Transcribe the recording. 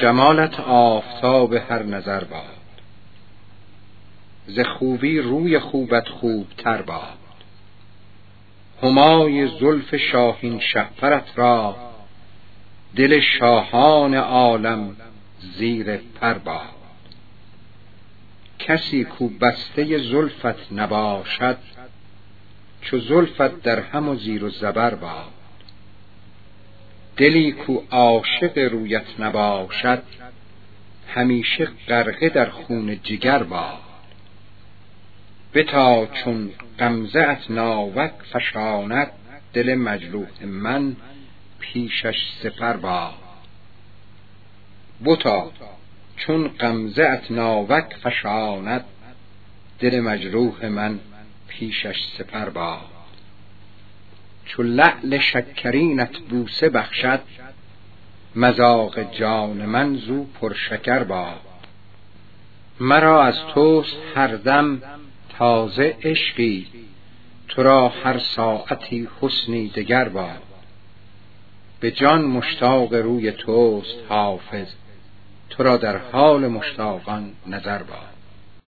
جمالت آفتاب هر نظر باد، ز خوبی روی خوبت خوبتر باد. همای زلف شاهین شهپرت را، دل شاهان عالم زیر پر باد. کسی کو بسته زلفت نباشد، چو زلفت در هم و زیر و زبر باد. دلی کو عاشق رویت نباشد، همیشه غرقه در خون جگر باد. بتا چون غمزه ات ناوک فشاند، دل مجروح من پیشش سپر باد. بتا چون غمزه ات ناوک فشاند، دل مجروح من پیشش سپر باد. چو لعل شکرینت بوسه بخشد، مذاق جان من زو پرشکر باد. مرا از توست هر دم تازه عشقی، تو را هر ساعتی حسنی دگر باد. به جان مشتاق روی توست حافظ، تو را در حال مشتاقان نظر باد.